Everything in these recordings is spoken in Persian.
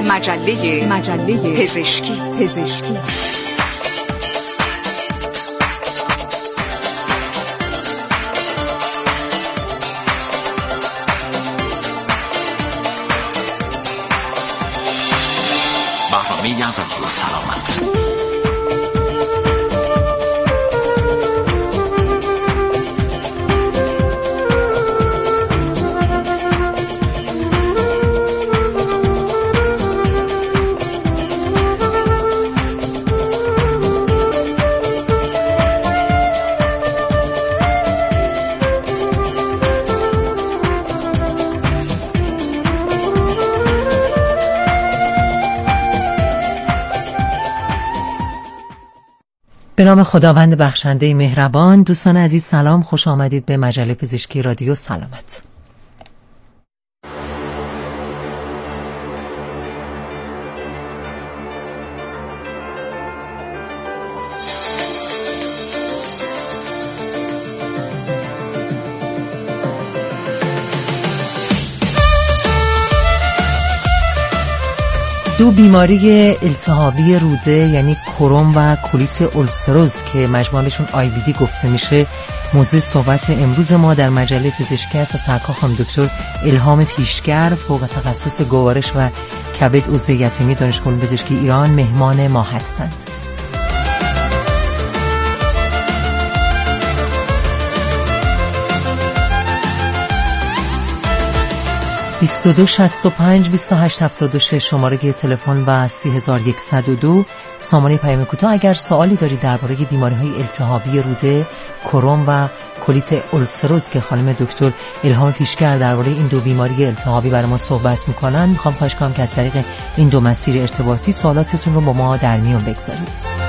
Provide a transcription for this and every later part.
مجله پزشکی. برنامه از سلامت. به نام خداوند بخشنده مهربان. دوستان عزیز سلام، خوش آمدید به مجله پزشکی رادیو سلامت. دو بیماری التهابی روده یعنی کرون و کولیت اولسروز که مجموعهشون IBD گفته میشه موضوع صحبت امروز ما در مجله پزشکی است و سرکار خانم دکتر الهام پیشگر فوق تخصص گوارش و کبد عضو هیئت علمی دانشگاه پزشکی ایران مهمان ما هستند. 2265-2876 شماره تلفن و 3102 سامانه پیام کوتاه. اگر سوالی دارید درباره بیماری‌های التهابی روده، کرون و کولیت اولسروز که خانم دکتر الهام پیشگر درباره این دو بیماری التهابی برای ما صحبت می‌کنن، می‌خوام خواهش کنم که از طریق این دو مسیر ارتباطی سوالاتتون رو با ما در میون بگذارید.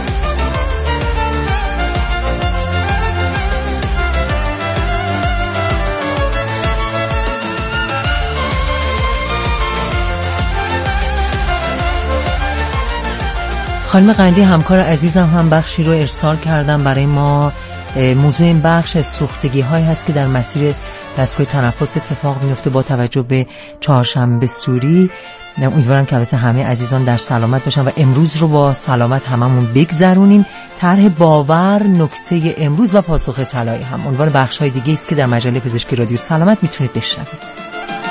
خانم قندی همکار عزیزم هم بخشی رو ارسال کردم برای ما. موضوع این بخش سوختگی هایی هست که در مسیر دستگاه تنفس اتفاق میفته با توجه به چهارشنبه سوری. امیدوارم که البته همه عزیزان در سلامت باشن و امروز رو با سلامت هممون بگذرونیم. طرح باور، نکته امروز و پاسخ طلایی هم عنوان بخش های دیگه است که در مجله پزشکی رادیو سلامت میتونید بشنوید.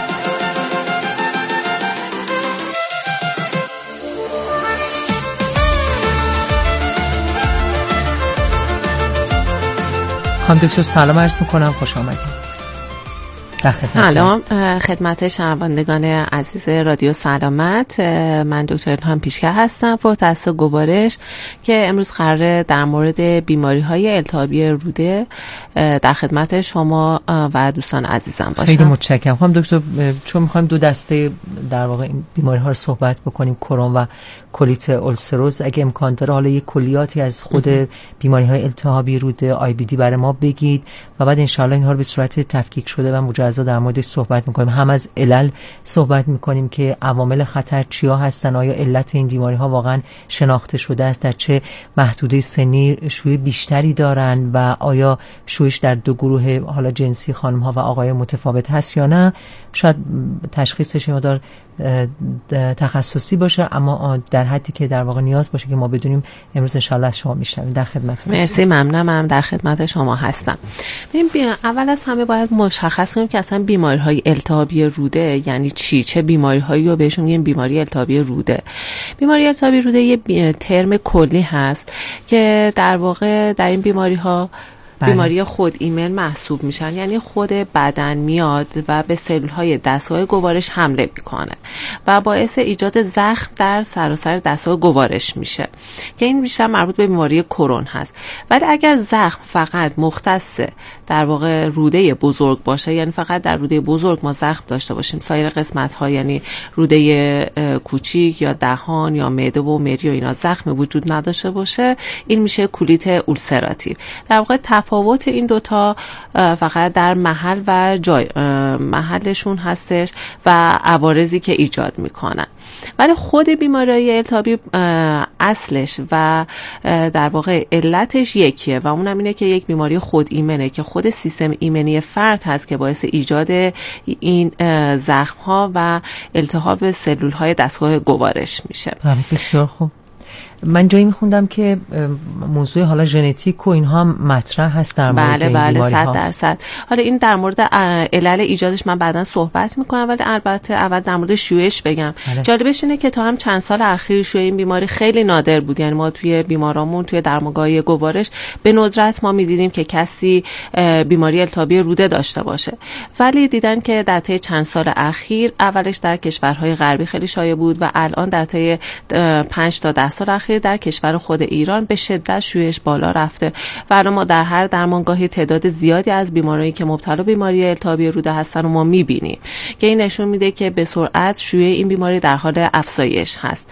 خانم دکتر سلام عرض میکنم، خوش آمدید. سلام خدمت شنوندگان عزیز رادیو سلامت. من دکتر الهام پیشگر هستم، فوق تخصص گوارش، که امروز قراره در مورد بیماری‌های التهابی روده در خدمت شما و دوستان عزیزم باشم. خیلی متشکرم خانم دکتر. چون می‌خوایم دو دسته در واقع این بیماری‌ها رو صحبت بکنیم، کرون و کولیت اولسروز، اگه امکان داره حالا یک کلیاتی از خود بیماری‌های التهابی روده IBD برای ما بگید و بعد ان شاءالله اینها رو به صورت تفکیک شده و مجزا در موردش صحبت می‌کنیم. هم از علل صحبت می‌کنیم که عوامل خطر چیا هستن، آیا علت این بیماری‌ها واقعاً شناخته شده است، در چه محدوده سنی شیوع بیشتری دارن و آیا شیوعش در دو گروه حالا جنسی خانم‌ها و آقایان متفاوت هست یا نه. شاید تشخیصش مقدار تخصصی باشه اما در حدی که در واقع نیاز باشه که ما بدونیم امروز ان شاءالله از شما میشنویم. در خدمتتون. مرسی، ممنونم. منم در خدمت شما هستم. ببین اول از همه باید مشخص کنیم که اصلا بیماری‌های التهابی روده یعنی چی، چه بیماری‌هایی رو بهشون میگیم بیماری التهابی روده. بیماری التهابی روده یه ترم کلی هست که در واقع در این بیماری‌ها بیماری خود ایمن محسوب میشن، یعنی خود بدن میاد و به سلول‌های دستگاه گوارش حمله میکنه و باعث ایجاد زخم در سراسر دستگاه گوارش میشه که این بیشتر مربوط به بیماری کرون هست. ولی اگر زخم فقط مختص در واقع روده بزرگ باشه، یعنی فقط در روده بزرگ ما زخم داشته باشیم، سایر قسمت‌ها یعنی روده کوچیک یا دهان یا معده و مری و اینا زخم وجود نداشته باشه، این میشه کولیت اولسراتیو. در واقع تفاوت این دوتا فقط در محل و جای محلشون هستش و عوارضی که ایجاد میکنن. ولی خود بیماری التهابی اصلش و در واقع علتش یکیه و اونم اینه که یک بیماری خود ایمنه که خود سیستم ایمنی فرد هست که باعث ایجاد این زخم ها و التهاب سلول های دستگاه گوارش میشه. بسیار خوب. من جایی میخوندم که موضوع حالا ژنتیک و اینها هم مطرح هست در مورد این بیماری ها. 100%. حالا این در مورد علل ایجادش من بعداً صحبت میکنم، ولی البته اول در مورد شیوعش بگم. جالبش اینه که تا هم چند سال اخیر شیوع این بیماری خیلی نادر بود. یعنی ما توی بیمارامون توی درمانگاه گوارش به ندرت ما میدیدیم که کسی بیماری التهابی روده داشته باشه، ولی دیدن که در طی چند سال اخیر اولش در کشورهای غربی خیلی شایع بود و الان در طی 5 تا 10 سال اخیر در کشور خود ایران به شدت شیوعش بالا رفته و الان ما در هر درمانگاهی تعداد زیادی از بیمارانی که مبتلا بیماری التهابی روده هستن و ما میبینیم که این نشون میده که به سرعت شیوع این بیماری در حال افزایش هست.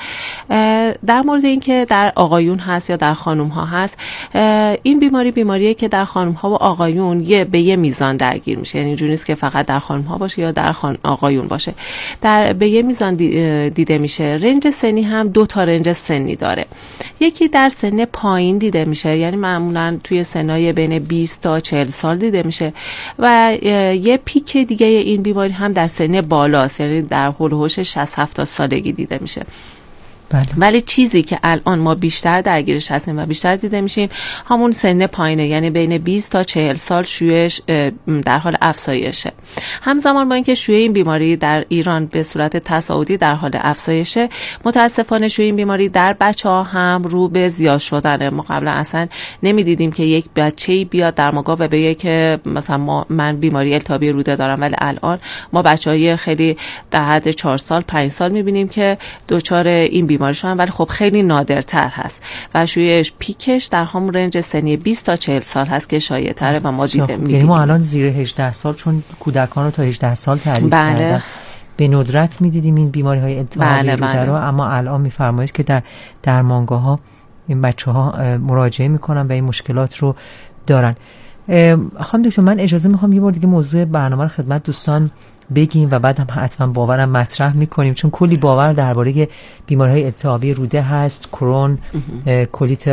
در مورد اینکه در آقایون هست یا در خانم ها هست، این بیماریه که در خانم ها و آقایون به یه میزان درگیر میشه. یعنی اینجوری نیست که فقط در خانم ها باشه یا در آقایون باشه، به یه میزان دیده میشه. رنج سنی هم 2 تا رنج سنی داره. یکی در سن پایین دیده میشه، یعنی معمولا توی سنای بین 20 تا 40 سال دیده میشه و یه پیک دیگه این بیماری هم در سن بالاست، یعنی در هولوش 60-70 سالگی دیده میشه. بله. ولی چیزی که الان ما بیشتر درگیرش هستیم و بیشتر دیده میشیم همون سن پایینه، یعنی بین 20 تا 40 سال شیوعش در حال افزایشه. همزمان با اینکه شیوع این بیماری در ایران به صورت تصاعدی در حال افزایشه، متاسفانه شیوع این بیماری در بچه‌ها هم رو به زیاد شدنه. ما قبلا اصلا نمیدیدیم که یک بچه‌ای بیاد درمانگاه و بگه که مثلا من بیماری التهابی روده دارم، ولی الان ما بچه‌های خیلی در حد 4 سال 5 سال میبینیم که دچار این بیماری شدن، ولی خب خیلی نادرتر هست و شیوعش پیکش در همون رنج سنی 20 تا 40 سال هست که شایع‌تره و ما دیده می‌بینیم. یعنی ما الان زیر 18 سال، چون کودکان رو تا 18 سال تعریف کردن، به ندرت می‌دیدیم این بیماری‌های التهابی روده رو، اما الان می‌فرمایید که در درمانگاه‌ها این بچه‌ها مراجعه می‌کنن و این مشکلات رو دارن. خانم دکتر، من اجازه می‌خوام یه بار دیگه موضوع برنامه رو خدمت دوستان بگیم و بعد هم حتما باورم مطرح میکنیم، چون کلی باور درباره بیماری‌های التهابی روده هست، کرون، کولیت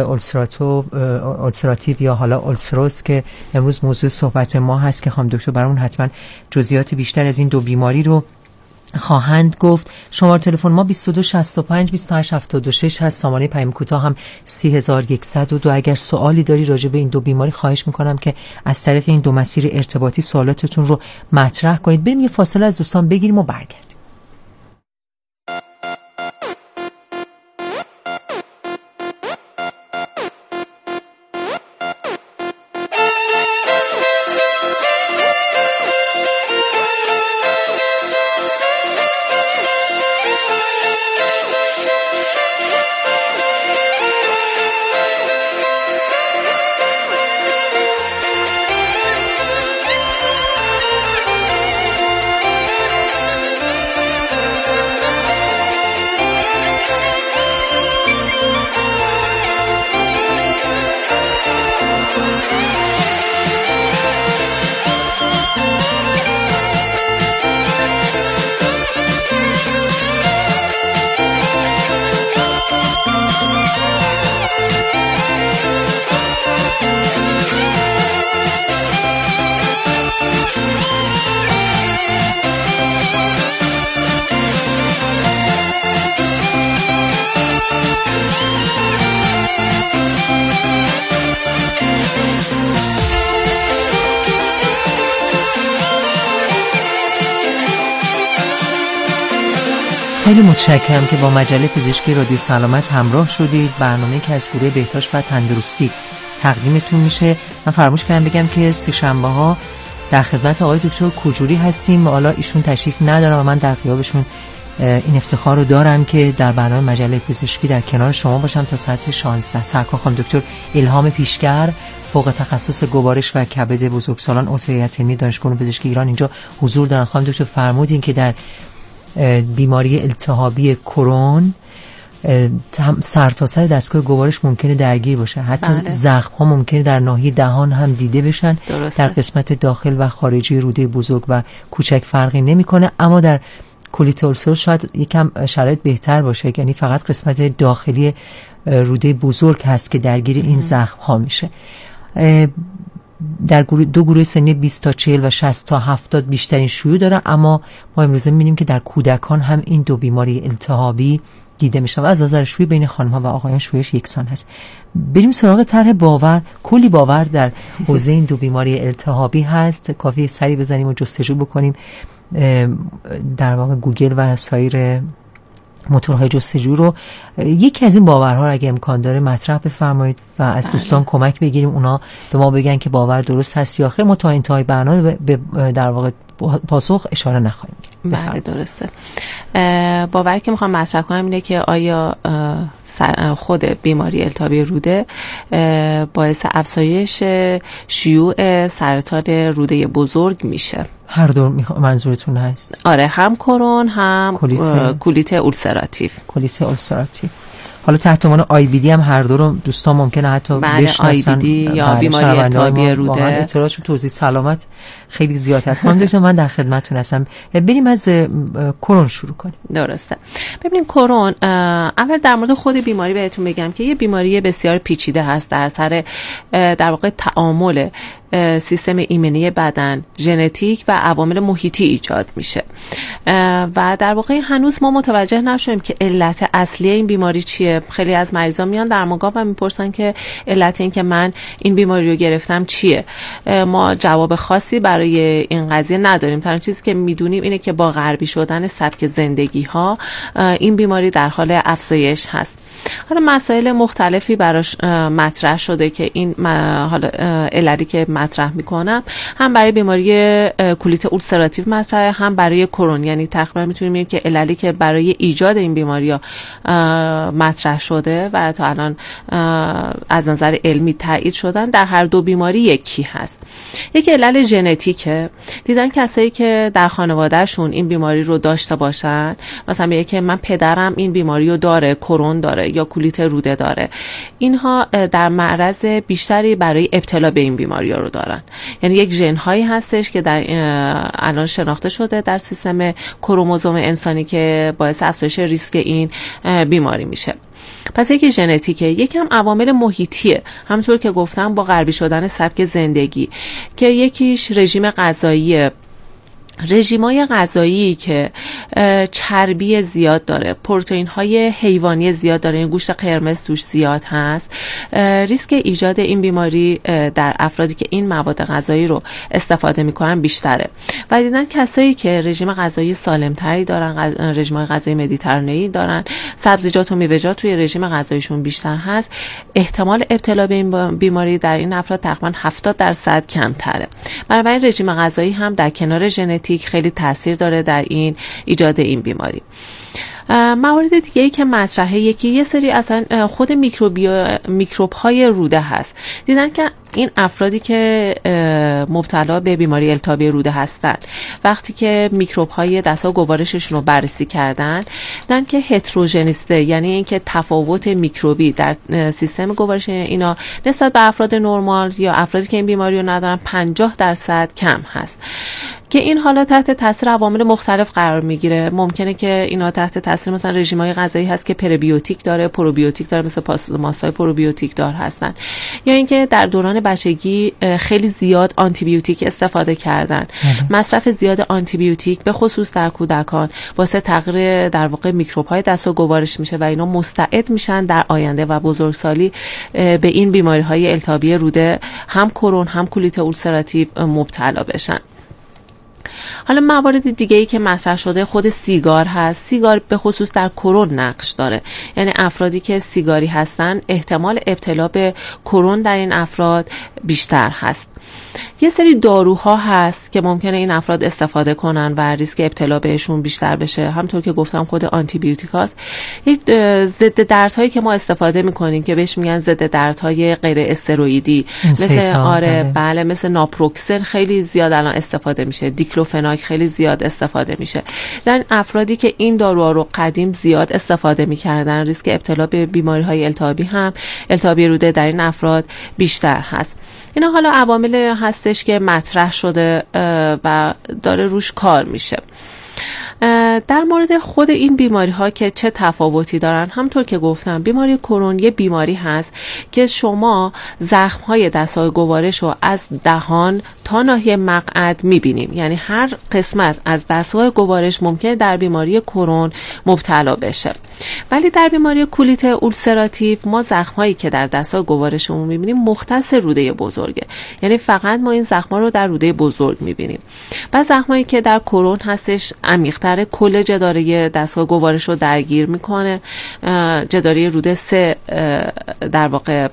اولسراتیو یا حالا اولسروز که امروز موضوع صحبت ما هست که خانم دکتر برامون حتما جزئیات بیشتر از این دو بیماری رو خواهند گفت. شماره تلفن ما 2265 2876 هست، سامانه پیام کوتاه هم 3102. اگر سوالی داری راجع به این دو بیماری خواهش میکنم که از طریق این دو مسیر ارتباطی سوالاتتون رو مطرح کنید. بریم یه فاصله از دوستان بگیریم و برگردیم. خیلی متشکرم که با مجله پزشکی رادیو سلامت همراه شدید. برنامه‌ای که از گروه بهداشت و تندرستی تقدیمتون میشه. من فراموش کردم بگم که سه شنبه‌ها در خدمت آقای دکتر کوجوری هستیم و حالا ایشون تشریف ندارن و من در غیابشون این افتخار رو دارم که در برنامه مجله پزشکی در کنار شما باشم تا ساعت 16. سرکار خانم دکتر الهام پیشگر، فوق تخصص گوارش و کبد بزرگسالان عضو هیئت علمی دانشگاه پزشکی ایران اینجا حضور دارن. خانم دکتر فرمودین که در بیماری التهابی کرون سرتاسر دستگاه گوارش ممکنه درگیر باشه. حتی بله. زخم ها ممکنه در ناحیه دهان هم دیده بشن. درسته. در قسمت داخل و خارجی روده بزرگ و کوچک فرقی نمیکنه، اما در کولیت اولسروز شاید یکم شرایط بهتر باشه، یعنی فقط قسمت داخلی روده بزرگ هست که درگیر این زخم ها میشه. در دو گروه سنی 20 تا 40 و 60 تا 70 بیشترین شیوع داره، اما ما امروزه می‌بینیم که در کودکان هم این دو بیماری التهابی دیده میشه و از نظر شیوع بین خانم‌ها و آقایان شیوعش یکسان هست. بریم سراغ طرح باور. کلی باور در حوزه این دو بیماری التهابی هست، کافیه سری بزنیم و جستجو بکنیم در واقع گوگل و سایر موتورهای جستجو رو. یکی از این باورها رو اگه امکان داره مطرح بفرمایید و از دوستان کمک بگیریم اونا به ما بگن که باور درست هست یا خیر. ما تا انتهای برنامه در واقع پاسخ اشاره نخواهیم کرد. بله درسته. باوری که میخوام مطرح کنم اینه که آیا خود بیماری التهابی روده باعث افزایش شیوع سرطان روده بزرگ میشه؟ هر دو منظورتون هست؟ آره، هم کرون هم کولیت اولسراتیو. کولیت اولسراتیو. حالا تحت عنوان IBD هم هر دو رو دوستان ممکنه حتی بشناسن. IBD یا بیماری التهابی روده. واقعا اطلاعات و توضیح سلامت خیلی زیاد هست. من در خدمتتون هستم. بریم از کرون شروع کنیم. درسته. ببینید کرون، اول در مورد خود بیماری بهتون بگم که یه بیماری بسیار پیچیده هست در سر در واقع تعامل سیستم ایمنی بدن، ژنتیک و عوامل محیطی ایجاد میشه و در واقع هنوز ما متوجه نشدیم که علت اصلی این بیماری چیه. خیلی از مریضا میان درمانگاه و میپرسن که علت این که من این بیماری رو گرفتم چیه. ما جواب خاصی برای این قضیه نداریم. تنها چیزی که میدونیم اینه که با غربی شدن سبک زندگی ها این بیماری در حال افزایش هست. حالا مسائل مختلفی براش مطرح شده که این حالا علتی که مطرح میکنم هم برای بیماری کولیت اولسراتیو مطرحه، هم برای کرون. یعنی تقریبا میتونیم بگیم که علتی که برای ایجاد این بیماری مطرح شده و تا الان از نظر علمی تایید شدن در هر دو بیماری یکی هست. یکی علت ژنتیکه. دیدن کسایی که در خانوادهشون این بیماری رو داشته باشن، مثلا میگه که من پدرم این بیماری رو داره، کرون داره یا کولیت روده داره، اینها در معرض بیشتری برای ابتلا به این بیماری رو دارن. یعنی یک ژن هایی هستش که در الان شناخته شده در سیستم کروموزوم انسانی که باعث افزایش ریسک این بیماری میشه. پس یکی ژنتیکه، یکم عوامل محیطیه، همونطور که گفتم با غربی شدن سبک زندگی، که یکیش رژیم غذاییه. رژیمای غذایی که چربی زیاد داره، پروتئین های حیوانی زیاد داره، گوشت قرمز توش زیاد هست، ریسک ایجاد این بیماری در افرادی که این مواد غذایی رو استفاده میکنن بیشتره. و دیدن کسایی که رژیم غذایی سالمتری دارن، رژیم غذایی مدیترانه‌ای دارن، سبزیجات و میوه‌جات توی رژیم غذاییشون بیشتر هست، احتمال ابتلا به این بیماری در این افراد تقریبا 70% کمتره. بنابراین رژیم غذایی هم در کنار ژنتیک خیلی تاثیر داره در این ایجاد این بیماری. موارد دیگه‌ای که مطرحه، یه سری اصلا خود میکروب های روده هست. دیدن که این افرادی که مبتلا به بیماری التهابی روده هستن، وقتی که میکروب های دستگاه گوارششون رو بررسی کردن، دیدن که هتروژنیسته، یعنی اینکه تفاوت میکروبی در سیستم گوارش اینا نسبت به افراد نرمال یا افرادی که این بیماری رو ندارن 50% کم هست، که این حالا تحت تاثیر عوامل مختلف قرار میگیره. ممکنه که اینا تحت تاثیر مثلا رژیم‌های غذایی هست که پربیوتیک داره، پروبیوتیک داره، مثل ماست‌های پروبیوتیک دار هستن، یا اینکه در دوران بچگی خیلی زیاد آنتی بیوتیک استفاده کردن. مصرف زیاد آنتی بیوتیک به خصوص در کودکان واسه تغییر در واقع میکروب‌های دستگاه گوارش میشه و اینا مستعد میشن در آینده و بزرگسالی به این بیماری‌های التهابی روده، هم کرون هم کولیت اولسراتیو مبتلا بشن. حالا موارد دیگه‌ای که مطرح شده خود سیگار هست. سیگار به خصوص در کرون نقش داره، یعنی افرادی که سیگاری هستن احتمال ابتلا به کرون در این افراد بیشتر هست. یه سری داروها هست که ممکنه این افراد استفاده کنن و ریسک ابتلا بهشون بیشتر بشه. همونطور که گفتم خود آنتی بیوتیکاست. یک ضد دردهایی که ما استفاده میکنیم که بهش میگن ضد دردهای غیر استروئیدی، مثل بله مثل ناپروکسن خیلی زیاد الان استفاده میشه، دیکلوفناک خیلی زیاد استفاده میشه. در افرادی که این داروها رو قدیم زیاد استفاده میکردن، ریسک ابتلا به بیماری‌های التهابی روده در این افراد بیشتر هست. اینا حالا عوامل هستش که مطرح شده و داره روش کار میشه. در مورد خود این بیماری ها که چه تفاوتی دارن، همطور که گفتم بیماری کرون یه بیماری هست که شما زخم های دستگاه گوارش رو از دهان تا ناحیه مقعد میبینیم، یعنی هر قسمت از دستگاه گوارش ممکنه در بیماری کرون مبتلا بشه. ولی در بیماری کولیت اولسراتیو ما زخم هایی که در دستگاه گوارشمون میبینیم مختص روده بزرگه، یعنی فقط ما این زخم ها رو در روده بزرگ میبینیم. و زخم هایی که در کرون هستش عمیق‌تر، کل جداره دستگاه گوارش رو درگیر میکنه. جداره روده 3 در واقع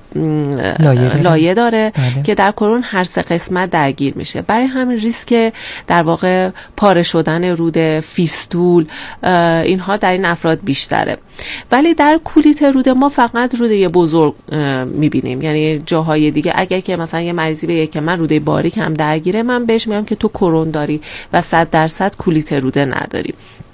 لایه داره که در کرون هر 3 قسمت درگیر میشه. برای همین ریسک در واقع پاره شدن روده، فیستول، اینها در این افراد بیشتره. ولی در کولیت روده ما فقط روده بزرگ میبینیم، یعنی جاهای دیگه اگر که مثلا یه مریضی بگه که من روده باریک هم درگیره، من بهش میگم که تو کرون داری و 100% کولیت روده نداری.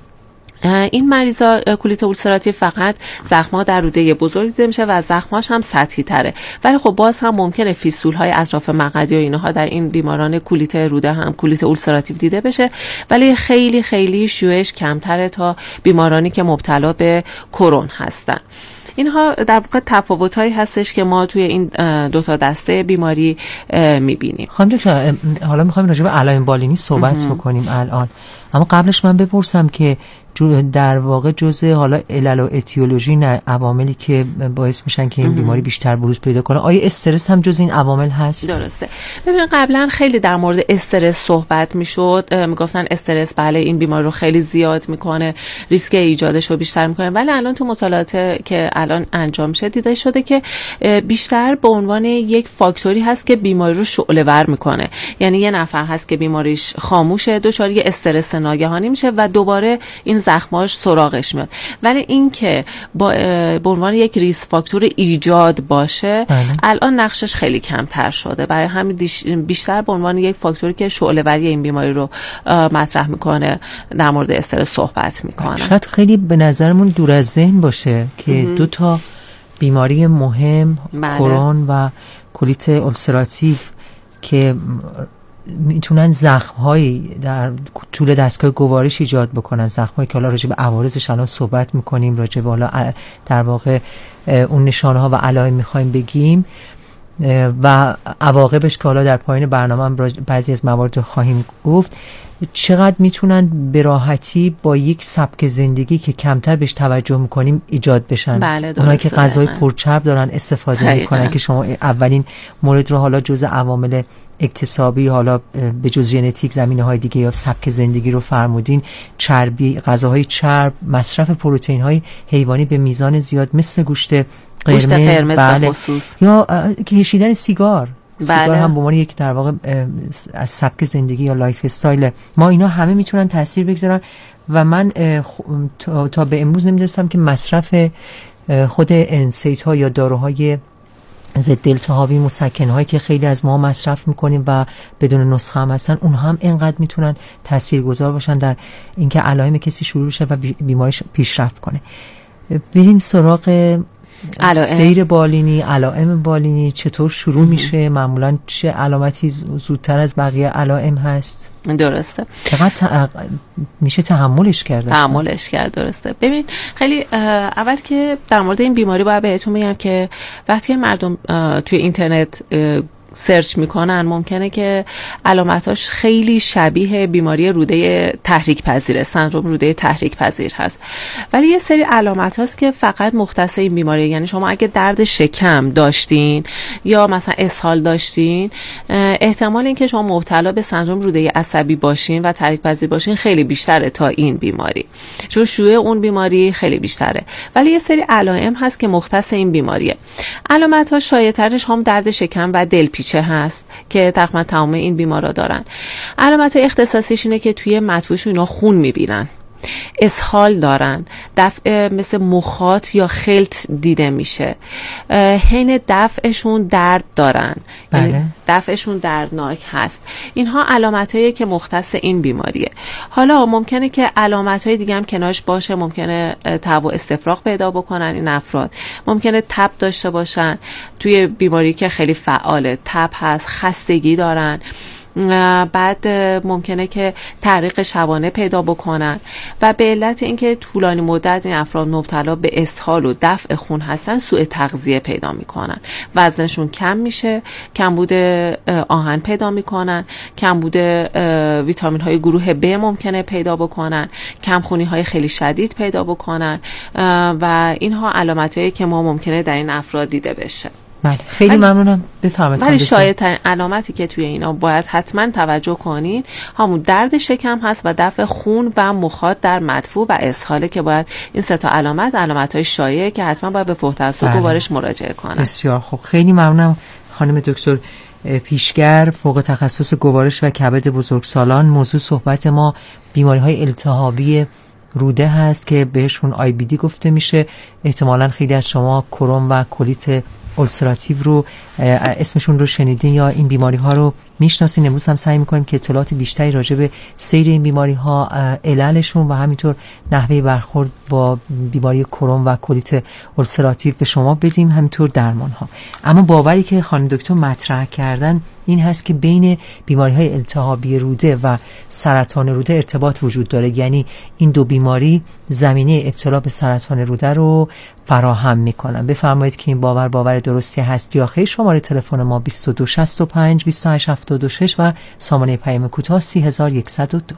این مریضا کولیت اولسراتیو فقط زخم‌ها در روده بزرگ دیده میشه و زخم‌هاش هم سطحی تره، ولی خب باز هم ممکنه فیستول‌های اطراف مقعدی و اینها در این بیماران کولیت روده هم کولیت اولسراتیو دیده بشه، ولی خیلی خیلی شیوعش کمتره تا بیمارانی که مبتلا به کرون هستن. اینها در واقع تفاوت‌هایی هستش که ما توی این 2 تا دسته بیماری می‌بینیم. خانم دکتر، حالا می‌خوایم راجع به علائم بالینی صحبت بکنیم الان، اما قبلش من بپرسم که در واقع جزء حالا علل و اتیولوژی عواملی که باعث میشن که این بیماری بیشتر بروز پیدا کنه، آیا استرس هم جزء این عوامل هست؟ درسته. ببینید قبلا خیلی در مورد استرس صحبت میشد، میگفتن استرس بله این بیماری رو خیلی زیاد میکنه، ریسک ایجادش رو بیشتر میکنه، ولی الان تو مطالعات که الان انجام شده دیده شده که بیشتر به عنوان یک فاکتوری هست که بیماری رو شعله‌ور میکنه. یعنی یه نفر هست که بیماریش خاموشه، دچار یه استرس ناگهانی میشه و دوباره این زخماش سراغش میاد. ولی این که به عنوان یک ریسک فاکتور ایجاد باشه الان نقشش خیلی کمتر شده، برای همین بیشتر به عنوان یک فاکتوری که شعله‌وری این بیماری رو مطرح میکنه در مورد استرس صحبت میکنه. شاید خیلی به نظرمون دور از ذهن باشه که 2 تا بیماری مهم، کرون و کولیت اولسراتیو، که میتونن زخم‌هایی در طول دستگاه گوارش ایجاد بکنن، زخم‌هایی که حالا راجع به عوارضش الان صحبت می‌کنیم، راجع به حالا در واقع اون نشانه‌ها و علائم می‌خوایم بگیم و عواقبش که حالا در پایان برنامه هم بعضی از موارد خواهیم گفت. چقدر میتونن به راحتی با یک سبک زندگی که کمتر بهش توجه میکنیم ایجاد بشن؟ بله، اونایی که غذای پرچرب دارن استفاده میکنن که شما اولین مورد رو حالا جز عوامل اکتسابی، حالا به جز ژنتیک زمینه‌های دیگه یا سبک زندگی رو فرمودین، چربی، غذاهای چرب، مصرف پروتئین‌های حیوانی به میزان زیاد مثل گوشت قرمز بله. خصوص یا کشیدن سیگار هم به عنوان یک در واقع از سبک زندگی یا لایف استایل ما، اینا همه میتونن تاثیر بگذارن. و من تا به امروز نمیدونستم که مصرف خود انسیت ها یا داروهای ضد التهابی، مسکن هایی که خیلی از ما مصرف میکنیم و بدون نسخه هم هستن، اونها هم اینقدر میتونن تاثیرگذار باشن در اینکه علائم کسی شروع شه و بیماریش پیشرفت کنه. بریم سراغ سیر بالینی. علائم بالینی چطور شروع میشه؟ معمولا چه علامتی زودتر از بقیه علائم هست؟ درسته. چقدر میشه تحملش کرد؟ درسته. ببینید خیلی اول که در مورد این بیماری باید بهتون بگم که وقتی مردم توی اینترنت سرچ میکنن ممکنه که علامتاش خیلی شبیه بیماری روده تحریک پذیره، سندروم روده تحریک پذیر هست، ولی یه سری علامت هست که فقط مختص این بیماری. یعنی شما اگه درد شکم داشتین یا مثلا اسهال داشتین، احتمال این که شما مبتلا به سندروم روده عصبی باشین و تحریک پذیر باشین خیلی بیشتره تا این بیماری، چون شیوع اون بیماری خیلی بیشتره. ولی یه سری علائم هست که مختص این بیماریه. علامت‌ها شایع‌ترش هم درد شکم و دلپیچی چیچه هست که تقریبا تمام این بیمارا دارن. علامت‌های اختصاصیش اینه که توی مدفوعشون اینا خون میبینن، اسهال دارن، دفع مثل مخاط یا خلط دیده میشه، حین دفعشون درد دارن، بله. دفعشون دردناک هست. اینها علامتایی که مختص این بیماریه. حالا ممکنه که علامتهای دیگه هم کنارش باشه، ممکنه تب و استفراغ پیدا بکنن این افراد، ممکنه تب داشته باشن، توی بیماری که خیلی فعاله تب هست، خستگی دارن، بعد ممکنه که تعریق شبانه پیدا بکنن و به علت اینکه طولانی مدت این افراد مبتلا به اسهال و دفع خون هستن سوء تغذیه پیدا میکنن، وزنشون کم میشه، کمبود آهن پیدا میکنن، کمبود ویتامین های گروه B ممکنه پیدا بکنن، کمخونی های خیلی شدید پیدا بکنن و اینها علامتایی که ما ممکنه در این افراد دیده بشه. بله خیلی ممنونم. بفرمایید. ولی شایدترین علامتی که توی اینا باید حتما توجه کنین همون درد شکم هست و دفع خون و مخاط در مدفوع و اسهاله که باید این سه تا علامت‌های شایعه که حتما باید به فوق تخصص گوارش مراجعه کنن. بسیار خوب. خیلی ممنونم خانم دکتر پیشگر، فوق تخصص گوارش و کبد بزرگسالان. موضوع صحبت ما بیماری‌های التهابی روده هست که بهشون IBD گفته میشه. احتمالاً خیلی از شما کروم و کلیت اولسراتیو رو اسمشون رو شنیدین یا این بیماری ها رو میشناسین. امروز هم سعی میکنیم که اطلاعات بیشتری راجع به سیر این بیماری ها، عللشون و همینطور نحوه برخورد با بیماری کروم و کلیت اولسراتیو به شما بدیم، همینطور درمان ها. اما باوری که خانم دکتر مطرح کردن این هست که بین بیماری‌های التهابی روده و سرطان روده ارتباط وجود داره، یعنی این دو بیماری زمینه ابتلا به سرطان روده رو فراهم میکنن. بفرمایید که این باور درستی هست یا خیر؟ شماره تلفن ما 2265 2876 و سامانه پیام کوتاه 3102.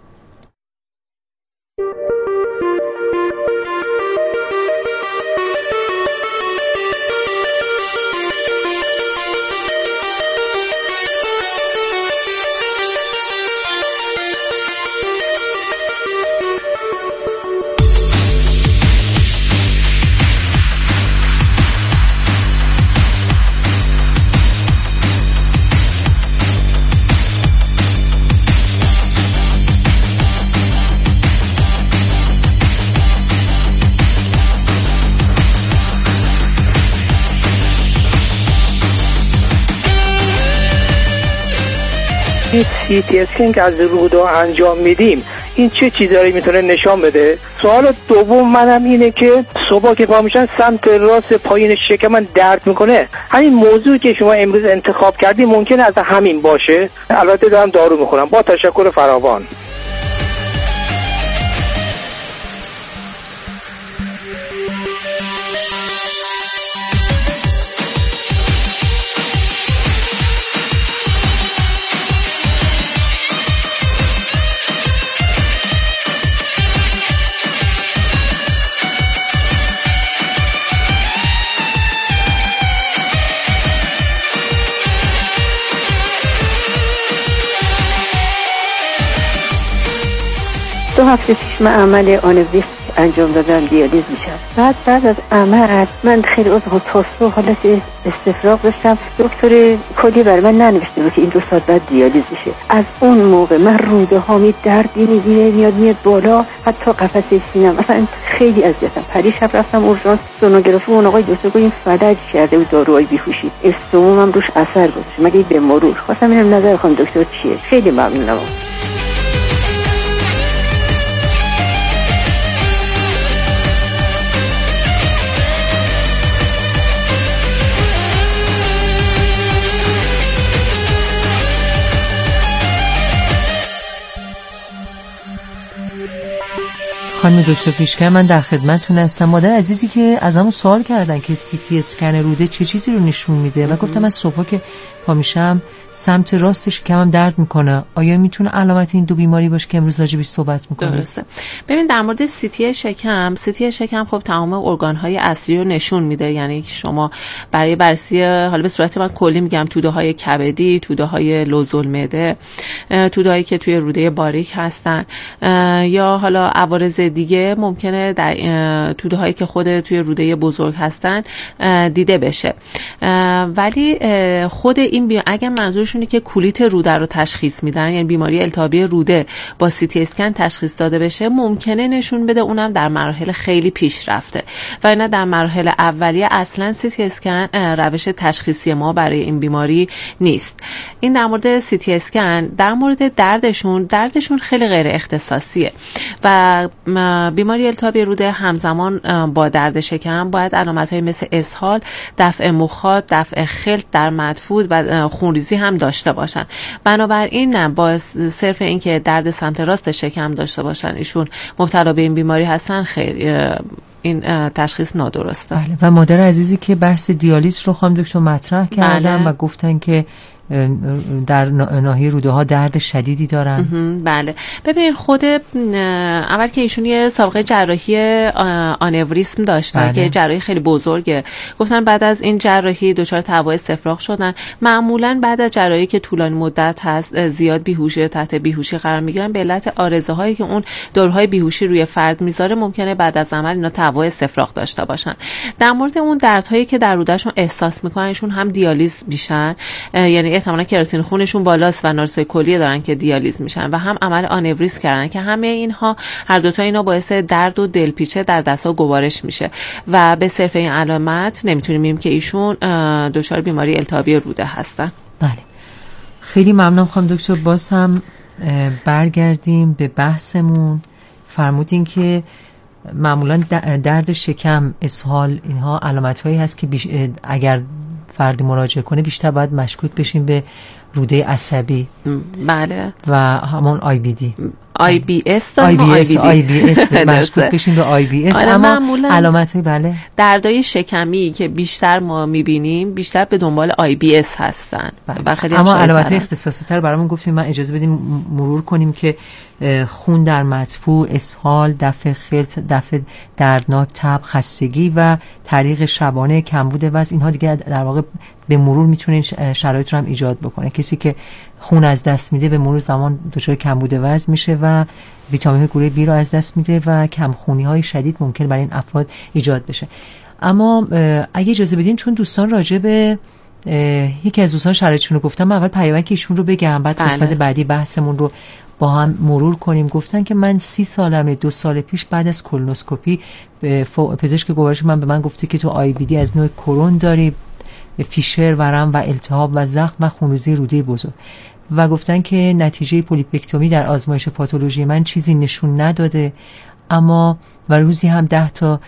CT اسکن که از روده انجام میدیم این چه چیزایی میتونه نشان بده؟ سوال دوم منم اینه که صبح که پا میشن سمت راست پایین شکم من درد میکنه. همین موضوعی که شما امروز انتخاب کردی ممکنه از همین باشه؟ البته دارم دارو میخورم. با تشکر فراوان. دو هفته پیش من عمل آنوریسم انجام دادم، دیالیز میشم. بعد از عمل من خیلی تا حالت استفراغ داشتم. دکتر کلی برای من ننوشته بود که این 2 ساعت بعد دیالیز میشه. از اون موقع من روده هامی دردی میگیره میاد بالا، حتی قفسه سینم اصلا خیلی اذیتم. پریشب رفتم اورژانس سونوگرافی، اون آقای دکتر گفت این فلج کرده بود، داروهای بیهوشی، استومم روش اثر گذاشت. مگه به مرور خواستم ببینم نظر خانم دکتر چیه. خیلی ممنونم. خانم دکتر پیشگر، من در خدمتتون هستم. مادر عزیزی که از همون سوال کردن که CT اسکن روده چه چیزی رو نشون میده و گفتم من صبح که پا میشم سمت راستش کمم درد میکنه، آیا میتونه علامت این دو بیماری باشه که امروز راجع بهش صحبت میکنیم؟ درسته. ببین در مورد CT شکم خب تمام ارگان‌های اصلی رو نشون میده، یعنی شما برای بررسی، حالا به صورت من کلی میگم، توده‌های کبدی، توده‌های لوزالمعده، توده‌هایی که توی روده باریک هستن یا حالا عوارض دیگه ممکنه در توده هایی که خود توی روده بزرگ هستن دیده بشه. ولی خود این اگر منظورشونه که کولیت روده رو تشخیص میدن، یعنی بیماری التهابی روده با سی تی اسکن تشخیص داده بشه، ممکنه نشون بده اونم در مراحل خیلی پیش رفته و اینا در مراحل اولیه اصلا سی تی اسکن روش تشخیصی ما برای این بیماری نیست. این در مورد سی تی اسکن. در مورد دردشون خیلی غیر اختصاصیه و بیماری التهابی روده همزمان با درد شکم باید علامت‌های مثل اسهال، دفع مخاط، دفع خلط در مدفوع و خونریزی هم داشته باشن. بنابراین نه، با صرف اینکه درد سمت راست شکم داشته باشن ایشون مبتلا به این بیماری هستن، خیلی این تشخیص نادرسته. بله. و مادر عزیزی که بحث دیالیز رو خانم دکتر مطرح کردن و گفتن که در ناحیه روده ها درد شدیدی دارن. بله. ببینید خود اول که ایشون یه سابقه جراحی آنوریسم داشتن که جراحی خیلی بزرگه. گفتن بعد از این جراحی دچار تهوع استفراغ شدن. معمولا بعد از جراحی که طولانی مدت هست، زیاد بیهوشی، تحت بیهوشی قرار میگیرن، به علت آرزه هایی که اون داروهای بیهوشی روی فرد میذاره ممکنه بعد از عمل اینا تهوع استفراغ داشته باشن. در مورد اون دردهایی که در رودهشون احساس میکنن ایشون هم دیالیز میشن، یعنی احتمالاً کراتین خونشون بالاست و نارسای کلیه دارن که دیالیز میشن و هم عمل آنوریسم کردن که همه اینها، هر دوتا اینا باعث درد و دلپیچه در دست‌ها گوارش میشه و به صرف این علامت نمیتونیم بگیم که ایشون دچار بیماری التهابی روده هستن. بله. خیلی ممنونم خانم دکتر. باز هم برگردیم به بحثمون. فرمودین که معمولاً درد شکم، اسهال، اینها علامت‌هایی هست که اگر فردی مراجعه کنه بیشتر باید مشکوک بشیم به روده عصبی. بله. و همون IBD. IBS داریم. IBS مشکوک بشیم به IBS. اما علامت‌های بله دردای شکمی که بیشتر ما می‌بینیم بیشتر به دنبال IBS هستن. و خیلی اما علامت‌های اختصاصی‌تر برامون گفتیم. من اجازه بدیم مرور کنیم که خون در مدفوع، اسهال، دفع خلط، دفع دردناک، تب، خستگی و تعریق شبانه، کمبود وزن، اینها دیگه در واقع به مرور میتونه شرایط رو هم ایجاد بکنه. کسی که خون از دست میده به مرور زمان دچار کمبود وزن میشه و ویتامین گروه B رو از دست میده و کمخونی های شدید ممکن برای این افراد ایجاد بشه. اما اگه اجازه بدین، چون دوستان راجع به یکی از دوستان شرایطشون رو گفتم، من اول پیامک ایشون رو بگم، بعد قسمت بعدی بحثمون رو با هم مرور کنیم. گفتن که من 30 سالمه، 2 سال پیش بعد از کولونوسکوپی پزشک گوارش من به من گفته که تو IBD از نوع کرون داری، فیشر، ورم و التهاب و زخم و خونریزی روده بزرگ، و گفتن که نتیجه پولیپکتومی در آزمایش پاتولوژی من چیزی نشون نداده، اما و روزی هم 10 تا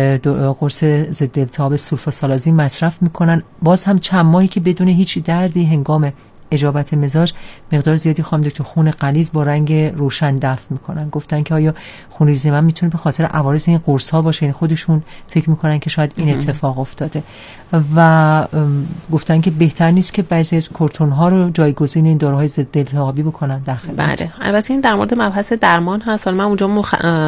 قرص ضد التهاب سولفاسالازین مصرف میکنن. باز هم چند ماهی که بدون هیچ دردی هنگام اجابت مزاج مقدار زیادی خانم دکتر خون غلیظ با رنگ روشن دفع میکنن. گفتن که آیا خونریزی من میتونه به خاطر عوارض این قرص ها باشه؟ یعنی خودشون فکر میکنن که شاید این اتفاق افتاده و گفتن که بهتر نیست که بعضی از کورتون ها رو جایگزین این داروهای ضد التهابی بکنن در خدمت. بله. البته این در مورد مبحث درمان هست. حالا من اونجا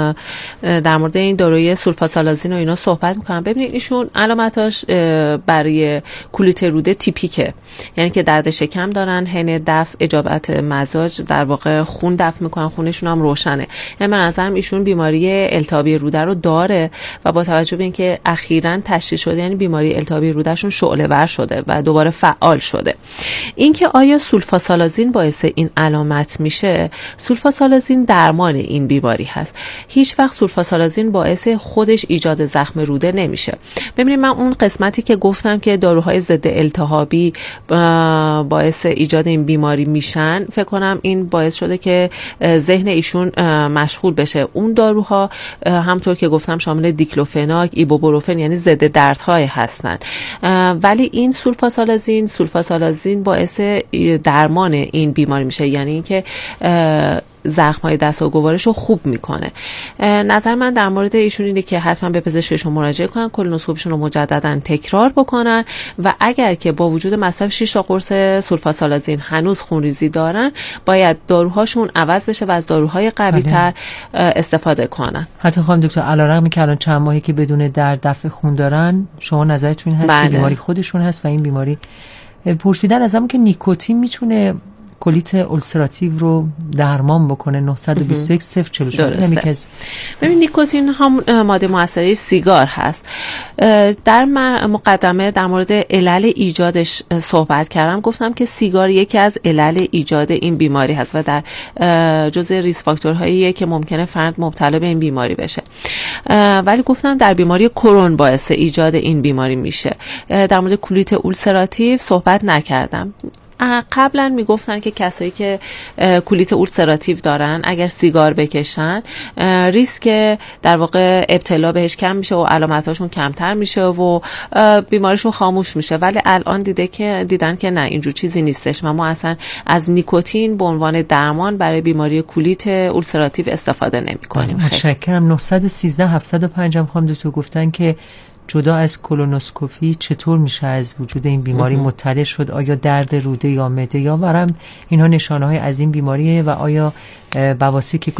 در مورد این داروی سولفاسالازین و اینا صحبت میکنم. ببینید ایشون علامتاش برای کولیت روده تیپیکه، یعنی که درد شکم دارن، حین دفع اجابت مزاج در واقع خون دفع میکنن، خونشون هم روشنه. یعنی من نظرم ایشون بیماری التهابی روده رو داره و با توجه به اینکه اخیراً تشخیص شده، یعنی بیماری التهابی رودهشون شعله ور شده و دوباره فعال شده. اینکه آیا سولفاسالازین باعث این علامت میشه؟ سولفاسالازین درمان این بیماری هست. هیچ وقت سولفاسالازین باعث خودش ایجاد زخم روده نمیشه. ببینید من اون قسمتی که گفتم که داروهای ضد التهابی باعث ایجاد این بیماری میشن، فکر کنم این باعث شده که ذهن ایشون مشغول بشه. اون داروها همطور که گفتم شامل دیکلوفناک، ایبوپروفن، یعنی ضد دردهای هستن. ولی این سولفاسالازین باعث درمان این بیماری میشه، یعنی اینکه زخم‌های دست و گوارش رو خوب میکنه. نظر من در مورد ایشون اینه که حتما به پزشکشون مراجعه کنن، کولونوسکوپیشون رو مجددا تکرار بکنن و اگر که با وجود مصرف 6 تا قرص سولفاسالازین هنوز خونریزی دارن، باید داروهاشون عوض بشه و از داروهای قوی‌تر استفاده کنن. حتی خانم دکتر علیرغم که الان چند ماهی که بدون درد دفع خون دارن، شما نظرتون این هست که بیماری خودشون هست و این بیماری؟ پرسیدن ازم که نیکوتین میتونه کلیت اولسراتیو رو درمان بکنه. 921 044. درسته. ببین نیکوتین هم ماده مؤثره سیگار هست. در مقدمه در مورد علل ایجادش صحبت کردم، گفتم که سیگار یکی از علل ایجاد این بیماری هست و در جزء ریسک فاکتورهاییه که ممکنه فرد مبتلا به این بیماری بشه. ولی گفتم در بیماری کرون باعث ایجاد این بیماری میشه. در مورد کلیت اولسراتیو صحبت نکردم. قبلا میگفتن که کسایی که کلیت اولسراتیو دارن اگر سیگار بکشن ریسک در واقع ابتلا بهش کم میشه و علامتاشون کمتر میشه و بیماریشون خاموش میشه. ولی الان دیدن که نه، اینجور چیزی نیستش و ما اصلا از نیکوتین به عنوان درمان برای بیماری کلیت اولسراتیو استفاده نمی‌کنیم. متشکرم. 913 705 هم خانم دکتر گفتن که جدا از کولونوسکوپی چطور میشه از وجود این بیماری مطلع شد؟ آیا درد روده یا معده یا ورم اینها نشانه‌های از این بیماریه و آیا بواسیر که